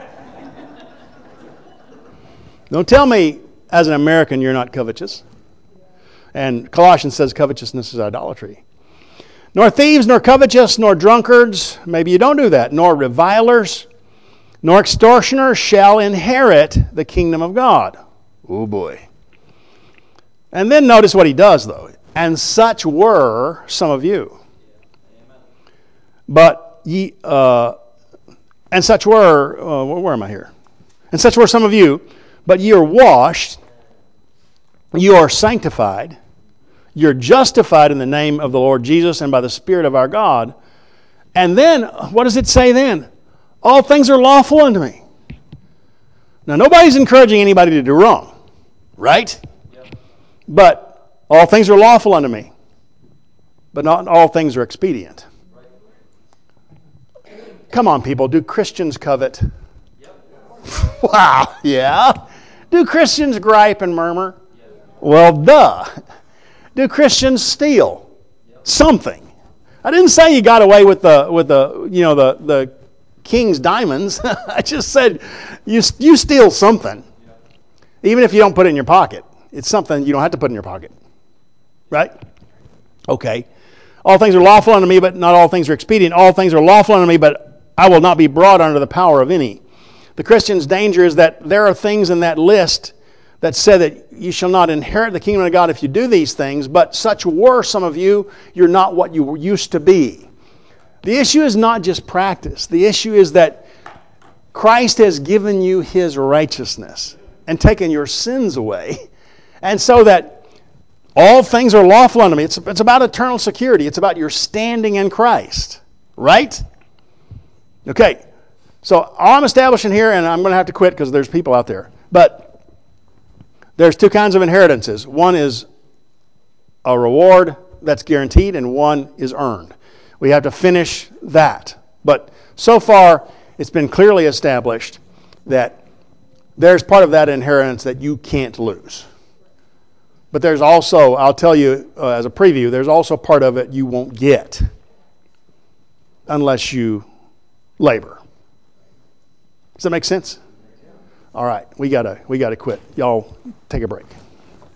Don't tell me as an American you're not covetous. And Colossians says covetousness is idolatry. Nor thieves, nor covetous, nor drunkards. Maybe you don't do that. Nor revilers, nor extortioners shall inherit the kingdom of God. Oh boy. And then notice what he does though. And such were some of you. But ye, and such were, where am I here? And such were some of you, but ye are washed, you are sanctified, you're justified in the name of the Lord Jesus and by the Spirit of our God. And then, what does it say then? All things are lawful unto me. Now, nobody's encouraging anybody to do wrong, right? Yep. But all things are lawful unto me, but not all things are expedient. Come on, people. Do Christians covet? Yep. Wow, yeah. Do Christians gripe and murmur? Yep. Well, duh. Do Christians steal? Yep. Something. I didn't say you got away with the king's diamonds. I just said you steal something. Yep. Even if you don't put it in your pocket. It's something you don't have to put in your pocket. Right? Okay. All things are lawful unto me, but not all things are expedient. All things are lawful unto me, but I will not be brought under the power of any. The Christian's danger is that there are things in that list that said that you shall not inherit the kingdom of God if you do these things, but such were some of you. You're not what you used to be. The issue is not just practice. The issue is that Christ has given you His righteousness and taken your sins away. And so that all things are lawful unto me. It's about eternal security. It's about your standing in Christ. Right? Okay. So all I'm establishing here, and I'm going to have to quit because there's people out there, but there's two kinds of inheritances. One is a reward that's guaranteed, and one is earned. We have to finish that. But so far, it's been clearly established that there's part of that inheritance that you can't lose. But there's also, I'll tell you as a preview, there's also part of it you won't get unless you labor. Does that make sense? All right, we gotta quit. Y'all take a break.